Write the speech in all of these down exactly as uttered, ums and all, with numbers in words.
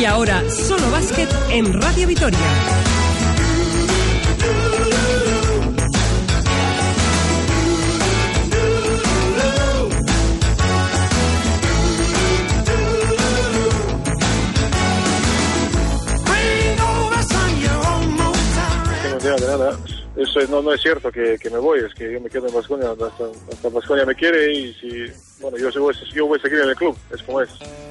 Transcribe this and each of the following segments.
Y ahora, solo básquet en Radio Vitoria. De nada, eso no, no es cierto que, que me voy, es que yo me quedo en Baskonia hasta, hasta Baskonia me quiere y si, bueno, yo, yo, yo voy a seguir en el club, es como es.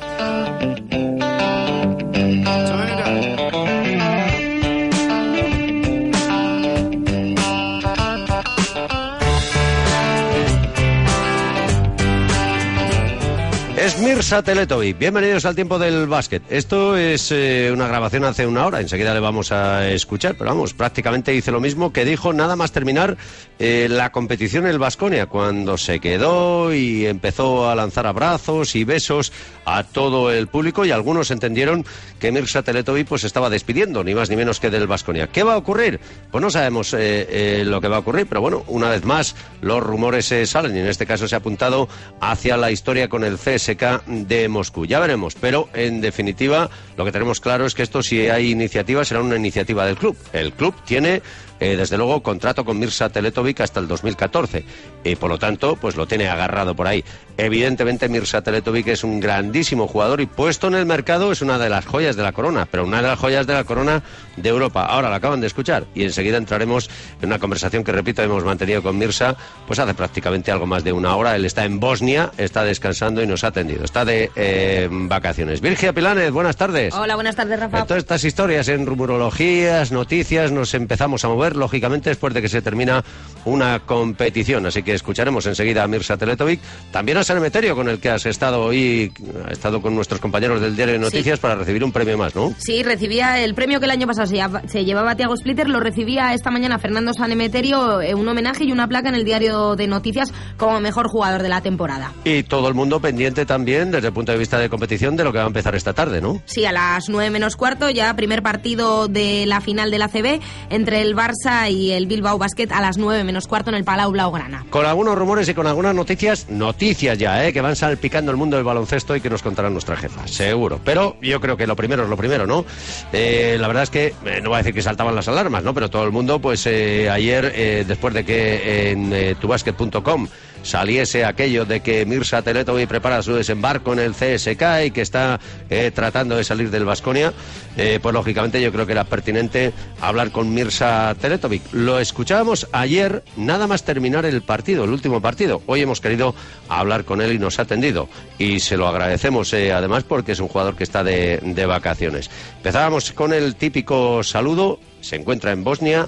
Es Mirza Teletovic. Bienvenidos al tiempo del básquet. Esto es eh, una grabación hace una hora, enseguida le vamos a escuchar, pero vamos, prácticamente dice lo mismo que dijo nada más terminar eh, la competición en el Baskonia, cuando se quedó y empezó a lanzar abrazos y besos a todo el público y algunos entendieron que Mirza Teletovic pues estaba despidiendo, ni más ni menos que del Baskonia. ¿Qué va a ocurrir? Pues no sabemos eh, eh, lo que va a ocurrir, pero bueno, una vez más los rumores eh, salen y en este caso se ha apuntado hacia la historia con el C S K de Moscú. Ya veremos, pero en definitiva lo que tenemos claro es que esto, si hay iniciativa, será una iniciativa del club. El club tiene Eh, desde luego, contrato con Mirza Teletovic hasta el dos mil catorce y por lo tanto pues lo tiene agarrado por ahí. Evidentemente Mirza Teletovic es un grandísimo jugador y puesto en el mercado es una de las joyas de la corona, pero una de las joyas de la corona de Europa. Ahora la acaban de escuchar y enseguida entraremos en una conversación que, repito, hemos mantenido con Mirza pues hace prácticamente algo más de una hora. Él está en Bosnia, está descansando y nos ha atendido, está de eh, vacaciones. Virgia Pilanes, buenas tardes. Hola, buenas tardes, Rafa. En todas estas historias, en rumorologías, noticias, nos empezamos a mover lógicamente después de que se termina una competición, así que escucharemos enseguida a Mirza Teletovic, también a San Emeterio, con el que has estado hoy, ha estado con nuestros compañeros del Diario de Noticias, sí, para recibir un premio más, ¿no? Sí, recibía el premio que el año pasado se, se llevaba Thiago Splitter, lo recibía esta mañana Fernando San Emeterio, eh, un homenaje y una placa en el Diario de Noticias como mejor jugador de la temporada. Y todo el mundo pendiente también, desde el punto de vista de competición, de lo que va a empezar esta tarde, ¿no? Sí, a las nueve menos cuarto, ya primer partido de la final de la A C B entre el Barça y el Bilbao Basket a las nueve menos cuarto en el Palau Blaugrana. Con algunos rumores y con algunas noticias, noticias ya, ¿eh? Que van salpicando el mundo del baloncesto y que nos contará nuestra jefa, seguro. Pero yo creo que lo primero es lo primero, ¿no? Eh, la verdad es que, eh, no voy a decir que saltaban las alarmas, ¿no? Pero todo el mundo, pues eh, ayer, eh, después de que en eh, tubasket punto com saliese aquello de que Mirza Teletovic prepara su desembarco en el C S K y que está eh, tratando de salir del Baskonia, eh, pues lógicamente yo creo que era pertinente hablar con Mirza Teletovic. Lo escuchábamos ayer, nada más terminar el partido, el último partido. Hoy hemos querido hablar con él y nos ha atendido. Y se lo agradecemos eh, además porque es un jugador que está de, de vacaciones. Empezábamos con el típico saludo. Se encuentra en Bosnia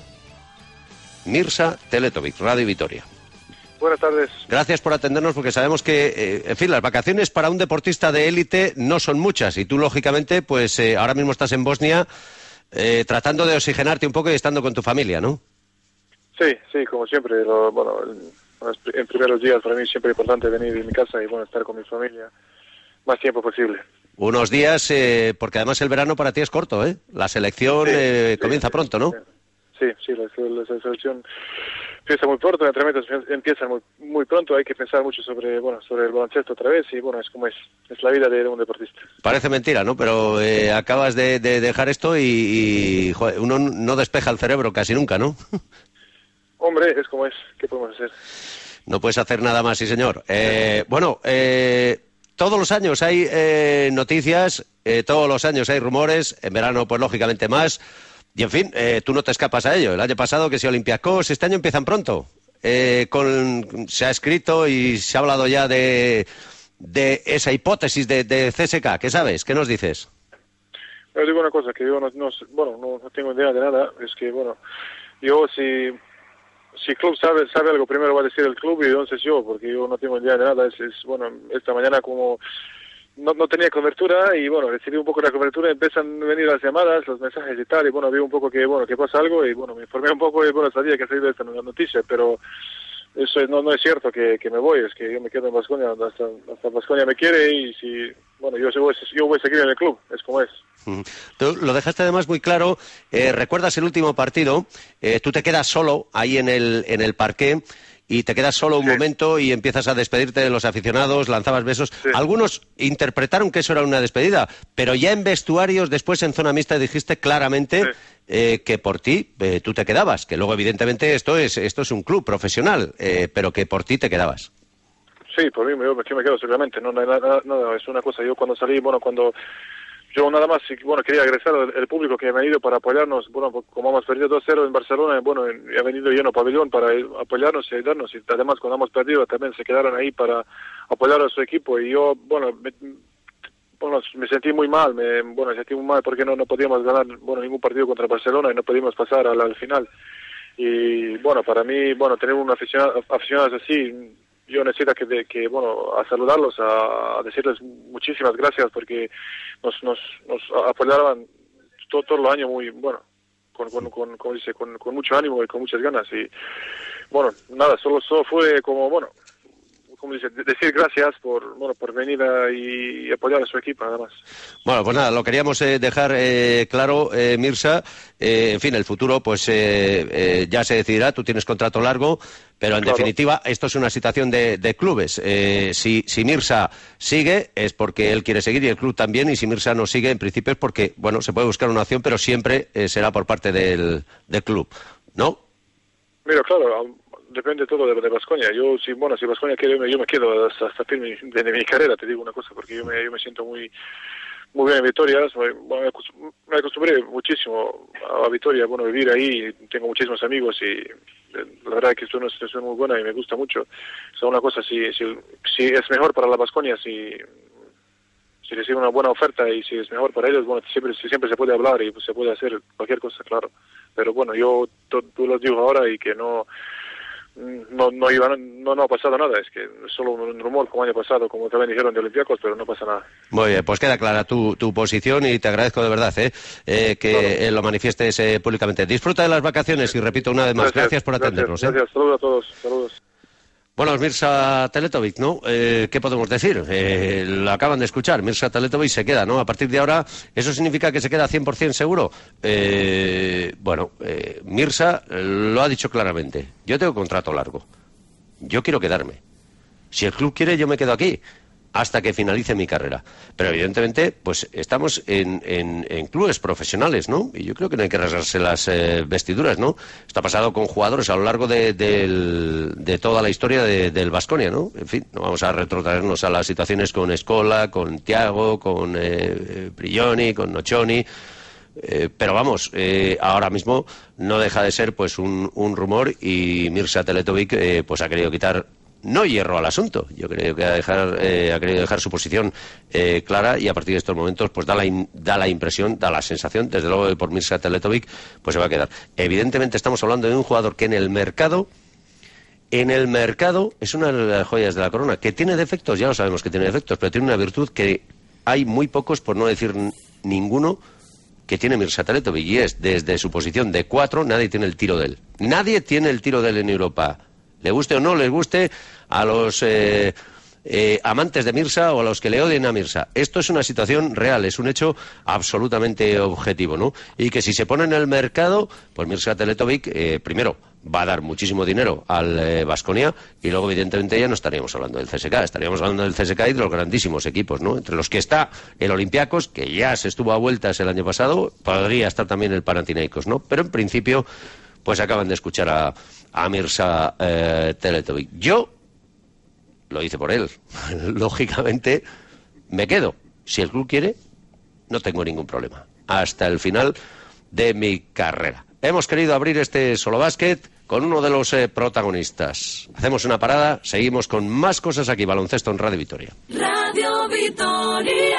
Mirza Teletovic, Radio Vitoria. Buenas tardes. Gracias por atendernos porque sabemos que, eh, en fin, las vacaciones para un deportista de élite no son muchas y tú, lógicamente, pues eh, ahora mismo estás en Bosnia eh, tratando de oxigenarte un poco y estando con tu familia, ¿no? Sí, sí, como siempre. Lo, bueno, en, en primeros días para mí siempre es importante venir a mi casa y bueno, estar con mi familia más tiempo posible. Unos días, eh, porque además el verano para ti es corto, ¿eh? La selección sí, eh, sí, comienza sí, pronto, ¿no? Sí, sí, la, la, la selección empieza muy pronto, los entrenamientos empiezan muy, muy pronto, hay que pensar mucho sobre bueno sobre el baloncesto otra vez y bueno, es como es, es la vida de un deportista. Parece mentira, ¿no? Pero eh, acabas de, de dejar esto y, y joder, uno no despeja el cerebro casi nunca, ¿no? Hombre, es como es, ¿qué podemos hacer? No puedes hacer nada más, sí señor. Eh, bueno, eh, todos los años hay eh, noticias, eh, todos los años hay rumores, en verano pues lógicamente más. Y en fin, eh, tú no te escapas a ello. El año pasado que si Olympiacos, este año empiezan pronto. Eh, con, se ha escrito y se ha hablado ya de, de esa hipótesis de, de C S K. ¿Qué sabes? ¿Qué nos dices? Yo digo una cosa, que yo no, no, bueno, no, no tengo idea de nada. Es que, bueno, yo si, si el club sabe, sabe algo, primero va a decir el club y entonces yo, porque yo no tengo idea de nada. Es, es bueno, esta mañana como... No, no tenía cobertura y bueno, recibí un poco de la cobertura, empiezan a venir las llamadas, los mensajes y tal, y bueno, vi un poco que bueno que pasa algo y bueno, me informé un poco y bueno, sabía que ha salido esta noticia, pero eso no, no es cierto que, que me voy, es que yo me quedo en Baskonia, hasta, hasta Baskonia me quiere y si, bueno, yo, yo, voy, yo voy a seguir en el club, es como es. Tú lo dejaste además muy claro, eh, recuerdas el último partido, eh, tú te quedas solo ahí en el, en el parqué. y te quedas solo un sí. momento y empiezas a despedirte de los aficionados, lanzabas besos. Sí. Algunos interpretaron que eso era una despedida, pero ya en vestuarios, después en zona mixta, dijiste claramente sí. eh, que por ti eh, tú te quedabas, que luego evidentemente esto es esto es un club profesional, eh, pero que por ti te quedabas. Sí, por mí yo, yo me quedo seguramente, no, no, no, no, es una cosa, yo cuando salí, bueno, cuando yo nada más, bueno, quería agradecer al, al público que me ha ido para apoyarnos, bueno, como hemos perdido dos cero en Barcelona, bueno, ha venido lleno pabellón para apoyarnos y ayudarnos, y además cuando hemos perdido también se quedaron ahí para apoyar a su equipo, y yo, bueno, me, bueno, me sentí muy mal, me, bueno, me sentí muy mal porque no, no podíamos ganar, bueno, ningún partido contra Barcelona y no podíamos pasar al, al final, y bueno, para mí, bueno, tener un aficionado, aficionados así, yo necesito que, de, que bueno, a saludarlos, a, a decirles muchísimas gracias porque nos nos, nos apoyaban todo, todo el año muy, bueno, con, con, con, como dice, con, con mucho ánimo y con muchas ganas. Y bueno, nada, solo, solo fue como, bueno, como dice, decir gracias por, bueno, por venir a, y apoyar a su equipo, nada más. Bueno, pues nada, lo queríamos eh, dejar eh, claro, eh, Mirsa. Eh, en fin, el futuro pues eh, eh, ya se decidirá, tú tienes contrato largo, pero en claro. definitiva esto es una situación de, de clubes. Eh, si, si Mirsa sigue es porque él quiere seguir y el club también, y si Mirsa no sigue en principio es porque, bueno, se puede buscar una opción, pero siempre eh, será por parte del, del club, ¿no? Mira, claro, depende todo de Baskonia. Yo, si bueno, si Baskonia quiere, yo me, yo me quedo hasta, hasta fin de, de, de mi carrera, te digo una cosa, porque yo me, yo me siento muy muy bien en Vitoria. Me, me acostumbré muchísimo a Vitoria, bueno, vivir ahí, tengo muchísimos amigos y la verdad es que es una situación muy buena y me gusta mucho. O sea, una cosa, si, si, si es mejor para la Baskonia, si, si recibe una buena oferta y si es mejor para ellos, bueno, siempre, siempre se puede hablar y pues, se puede hacer cualquier cosa, claro. Pero bueno, yo tú, tú lo digo ahora y que no no no iba no no ha pasado nada, es que es solo un rumor como año pasado, como también dijeron de Olympiacos, pero no pasa nada. Muy bien, pues queda clara tu, tu posición y te agradezco de verdad eh, eh, que claro. eh, lo manifiestes eh, públicamente. Disfruta de las vacaciones y repito una vez más, gracias, gracias por atendernos. Gracias, eh. gracias. Saludos a todos, saludos. Bueno, Mirsa Teletovic, ¿no? Eh, ¿Qué podemos decir? Eh, lo acaban de escuchar, Mirsa Teletovic se queda, ¿no? A partir de ahora, ¿eso significa que se queda cien por ciento seguro? Eh, bueno, eh, Mirsa lo ha dicho claramente. Yo tengo contrato largo. Yo quiero quedarme. Si el club quiere, yo me quedo aquí hasta que finalice mi carrera. Pero evidentemente, pues estamos en, en, en clubes profesionales, ¿no? Y yo creo que no hay que rasgarse las eh, vestiduras, ¿no? Esto ha pasado con jugadores a lo largo de, de, de toda la historia de, del Baskonia, ¿no? En fin, no vamos a retrotraernos a las situaciones con Escola, con Thiago, con eh, Briglioni, con Nocioni. Eh, pero vamos, eh, ahora mismo no deja de ser pues un, un rumor y Mirsa Teletovic eh, pues ha querido quitar no hierro al asunto. Yo creo que ha, dejar, eh, ha querido dejar su posición eh, clara y a partir de estos momentos pues da la, in, da la impresión, da la sensación, desde luego que por Mirsa Teletovic pues se va a quedar. Evidentemente estamos hablando de un jugador que en el mercado en el mercado es una de las joyas de la corona, que tiene defectos, ya lo sabemos que tiene defectos, pero tiene una virtud que hay muy pocos, por no decir ninguno, que tiene Mirsa Teletovic, y es desde su posición de cuatro, nadie tiene el tiro de él. Nadie tiene el tiro de él en Europa. Le guste o no les guste a los eh, eh, amantes de Mirsa o a los que le odien a Mirsa. Esto es una situación real, es un hecho absolutamente objetivo, ¿no? Y que si se pone en el mercado, pues Mirsa Teletovic, eh, primero, va a dar muchísimo dinero al Baskonia eh, y luego, evidentemente, ya no estaríamos hablando del C S K, estaríamos hablando del C S K y de los grandísimos equipos, ¿no? Entre los que está el Olympiacos, que ya se estuvo a vueltas el año pasado, podría estar también el Panathinaikos, ¿no? Pero en principio, pues acaban de escuchar a, a Mirsa eh, Teletovic. Yo lo hice por él. Lógicamente, me quedo. Si el club quiere, no tengo ningún problema. Hasta el final de mi carrera. Hemos querido abrir este Solo Básquet con uno de los eh, protagonistas. Hacemos una parada, seguimos con más cosas aquí, baloncesto en Radio Vitoria. Radio Vitoria.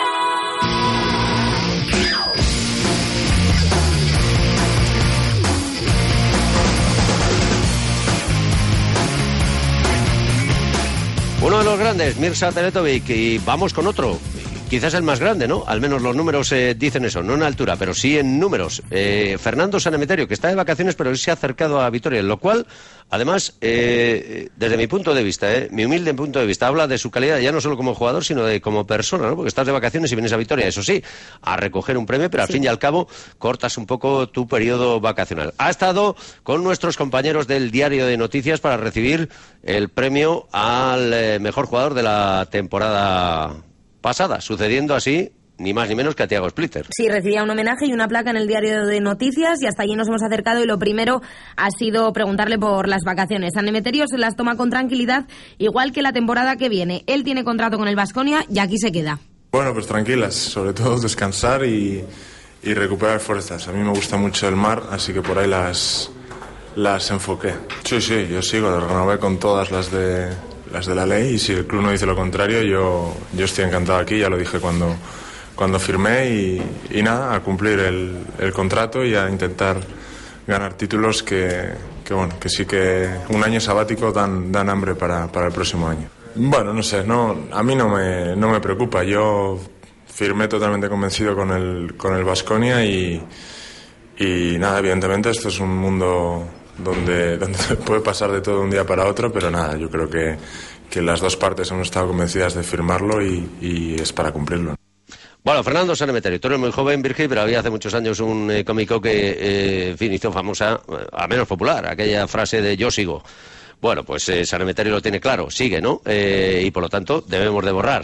Uno de los grandes, Mirsa Teletovic, y vamos con otro. quizás el más grande, ¿no? Al menos los números eh, dicen eso, no en altura, pero sí en números. Eh, Fernando San Emeterio, que está de vacaciones, pero él se ha acercado a Vitoria, lo cual, además, eh, desde mi punto de vista, eh, mi humilde punto de vista, habla de su calidad ya no solo como jugador, sino de como persona, ¿no? Porque estás de vacaciones y vienes a Vitoria, eso sí, a recoger un premio, pero al sí. fin y al cabo cortas un poco tu periodo vacacional. Ha estado con nuestros compañeros del Diario de Noticias para recibir el premio al eh, mejor jugador de la temporada pasada, sucediendo así ni más ni menos que a Thiago Splitter. Sí, recibía un homenaje y una placa en el Diario de Noticias y hasta allí nos hemos acercado y lo primero ha sido preguntarle por las vacaciones. San Emeterio se las toma con tranquilidad, igual que la temporada que viene. Él tiene contrato con el Baskonia y aquí se queda. Bueno, pues tranquilas, sobre todo descansar y, y recuperar fuerzas. A mí me gusta mucho el mar, así que por ahí las, las enfoqué. Sí, sí, yo sigo, lo renové con todas las de, las de la ley y si el club no dice lo contrario, yo, yo estoy encantado aquí, ya lo dije cuando... cuando firmé y, y nada, a cumplir el, el contrato y a intentar ganar títulos que, que bueno, que sí que un año sabático dan, dan hambre para, para el próximo año. Bueno, no sé, no, a mí no me, no me preocupa, yo firmé totalmente convencido con el, con el Baskonia y, y nada, evidentemente esto es un mundo donde, donde puede pasar de todo de un día para otro, pero nada, yo creo que, que las dos partes hemos estado convencidas de firmarlo y, y es para cumplirlo. Bueno, Fernando San Emeterio, tú eres muy joven, Virgil, pero había hace muchos años un eh, cómico que, eh, en fin, hizo famosa, a menos popular, aquella frase de yo sigo. Bueno, pues eh, San Emeterio lo tiene claro, sigue, ¿no? Eh, y por lo tanto debemos de borrar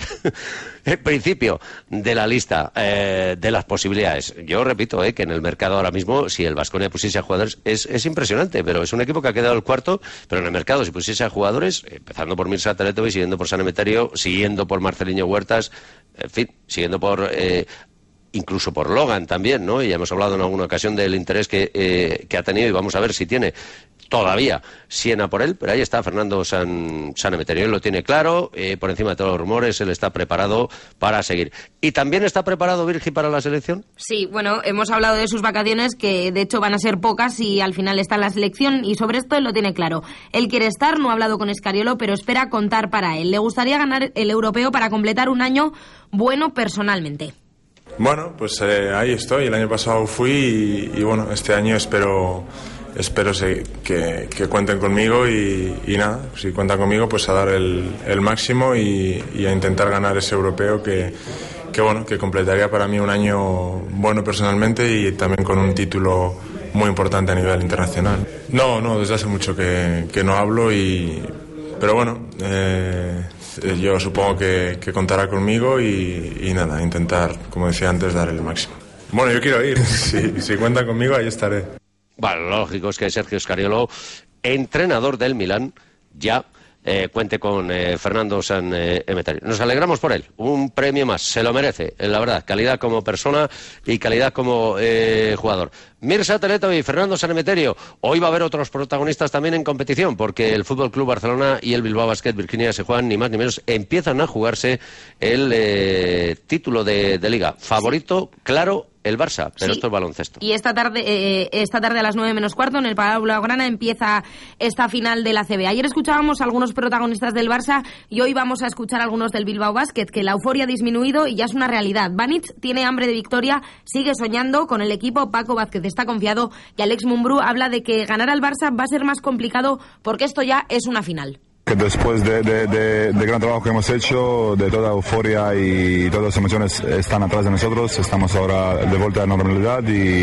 el principio de la lista eh, de las posibilidades. Yo repito eh, que en el mercado ahora mismo, si el Baskonia pusiese a jugadores, es, es impresionante, pero es un equipo que ha quedado el cuarto, pero en el mercado si pusiese a jugadores, empezando por Mirza Teletovic, siguiendo por San Emeterio, siguiendo por Marceliño Huertas, en fin, siguiendo por... Eh, incluso por Logan también, ¿no? Y ya hemos hablado en alguna ocasión del interés que, eh, que ha tenido y vamos a ver si tiene todavía Siena por él, pero ahí está Fernando San, San Emeterio, él lo tiene claro, eh, por encima de todos los rumores, él está preparado para seguir. ¿Y también está preparado Virgi para la selección? Sí, bueno, hemos hablado de sus vacaciones, que de hecho van a ser pocas y al final está en la selección, y sobre esto él lo tiene claro. Él quiere estar, no ha hablado con Escariolo, pero espera contar para él. Le gustaría ganar el europeo para completar un año bueno personalmente. Bueno, pues eh, ahí estoy. El año pasado fui y, y bueno, este año espero espero se, que, que cuenten conmigo y, y nada, si cuentan conmigo pues a dar el, el máximo y, y a intentar ganar ese europeo que, que bueno, que completaría para mí un año bueno personalmente y también con un título muy importante a nivel internacional. No, no, desde hace mucho que, que no hablo y pero bueno, eh, yo supongo que, que contará conmigo y, y nada, intentar, como decía antes, dar el máximo. Bueno, yo quiero ir, si, si cuentan conmigo ahí estaré. Bueno, lo lógico es que Sergio Scariolo, entrenador del Milán, ya eh, cuente con eh, Fernando San eh, Emeterio. Nos alegramos por él, un premio más, se lo merece, la verdad, calidad como persona y calidad como eh, jugador. Mirza Teletovic y Fernando San Emeterio. Hoy va a haber otros protagonistas también en competición, porque el F C Barcelona y el Bilbao Basket Virginia se juegan ni más ni menos, empiezan a jugarse el eh, título de, de Liga. Favorito, claro, el Barça, pero sí. Esto es baloncesto. Y esta tarde, eh, esta tarde a las nueve menos cuarto en el Palau Blaugrana empieza esta final de la A C B. Ayer escuchábamos a algunos protagonistas del Barça y hoy vamos a escuchar a algunos del Bilbao Basket, que la euforia ha disminuido y ya es una realidad. Banitz tiene hambre de victoria, sigue soñando con el equipo. Paco Vázquez está confiado y Alex Mumbrú habla de que ganar al Barça va a ser más complicado porque esto ya es una final. Que después de, de, de, de gran trabajo que hemos hecho, de toda euforia y todas las emociones están atrás de nosotros, estamos ahora de vuelta a la normalidad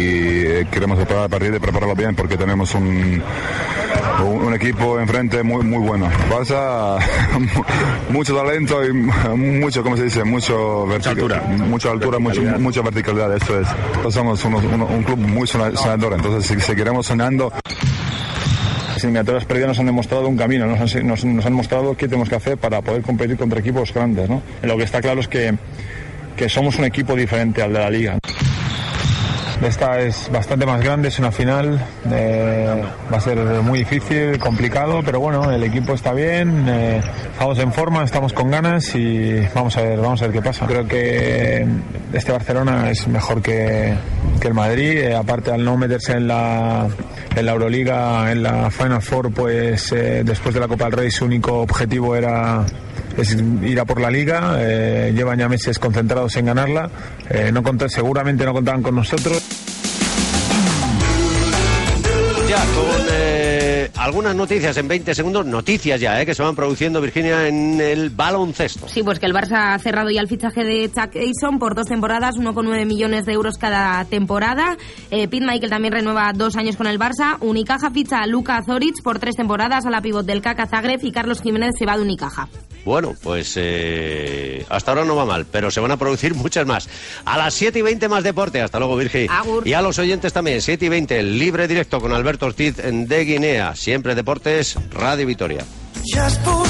y queremos preparar el partido y prepararlo bien porque tenemos un, un, un equipo enfrente muy muy bueno. Barça, mucho talento y mucho, ¿cómo se dice? Mucho vertical, mucha altura, mucha, altura mucho, mucha verticalidad, esto es. Somos un, un, un club muy soñador, entonces seguiremos soñando. Las eliminatorias previas nos han demostrado un camino, nos han, nos, nos han mostrado qué tenemos que hacer para poder competir contra equipos grandes, ¿no? Lo que está claro es que, que somos un equipo diferente al de la Liga. Esta es bastante más grande, es una final, eh, va a ser muy difícil, complicado, pero bueno, el equipo está bien, eh, estamos en forma, estamos con ganas y vamos a ver, vamos a ver qué pasa. Creo que este Barcelona es mejor que, que el Madrid, eh, aparte al no meterse en la, en la Euroliga, en la Final Four, pues eh, después de la Copa del Rey su único objetivo era es ir a por la Liga, eh, llevan ya meses concentrados en ganarla, eh, no cont- seguramente no contaban con nosotros. Ya, con eh, algunas noticias en veinte segundos, noticias ya, eh, que se van produciendo, Virginia, en el baloncesto. Sí, pues que el Barça ha cerrado ya el fichaje de Chuck Eason por dos temporadas, uno coma nueve millones de euros cada temporada. Eh, Pete Michael también renueva dos años con el Barça. Unicaja ficha a Luka Zoric por tres temporadas a la pívot del K K Zagreb y Carlos Jiménez se va de Unicaja. Bueno, pues eh, hasta ahora no va mal, pero se van a producir muchas más. A las siete y veinte más deporte. Hasta luego, Virgi. Agur. Y a los oyentes también, siete y veinte, libre directo con Alberto Ortiz de Guinea. Siempre deportes, Radio Vitoria.